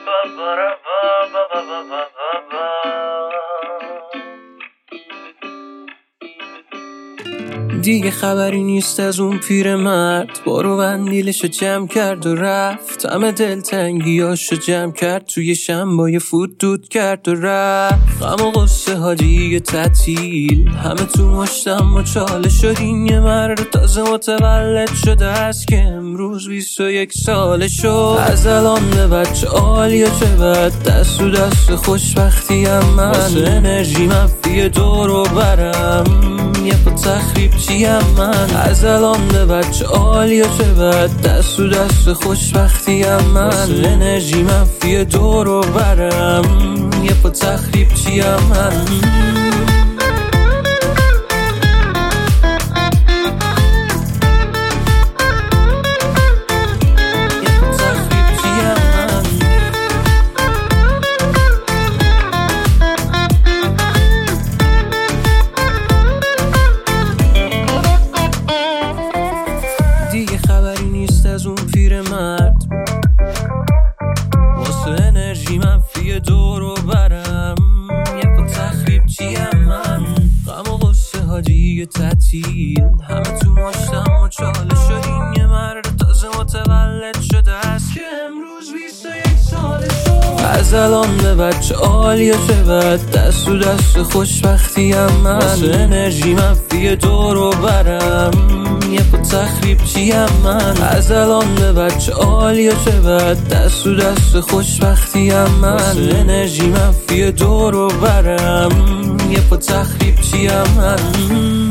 دیگه خبری نیست از اون پیرمرد، بارو بندیلشو جمع کرد و رفت. همه دلتنگیاشو جمع کرد، توی شنبای فوت دود کرد و رفت. غم و غصه ها دیگه تعطیل، همه تو مشتم و چاله شدین. یه مرد تازه متولد شده است که امروز 21 ساله شد. از الان به بچه عالی و چه بد، دست و دست خوشبختیم من. واسه انرژی منفی دور و برم، یه پا تخریب چیم من. از الان به بچه عالی و چه بد، دست و دست خوشبختیم من. واسه انرژی منفی دور و برم، یه پا تخریب چیم من. دیگه خبری نیست از اون پیرمرد، واسه انرژی منفی دور و برم، یه پا تخریب چیم من. غم و غصه ها دیگه تعطیل، همه تو مشتم و چاله شدیم. یه مرد تازه متولد شده است که امروز 21 ساله شد. از الان به بچه عالی و چه بد، دست و دست خوشبختیم من. واسه انرژی منفی دور و برم، یه پا تخریب چیم من. از الان به بچه عالی و چه بد، دست و دست خوشبختیم من. واسه انرژی منفی دور و برم، یه پا تخریب چیم من.